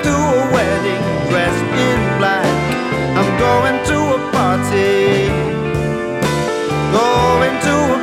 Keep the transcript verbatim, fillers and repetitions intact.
to a wedding dressed in black. I'm going to a party, going to a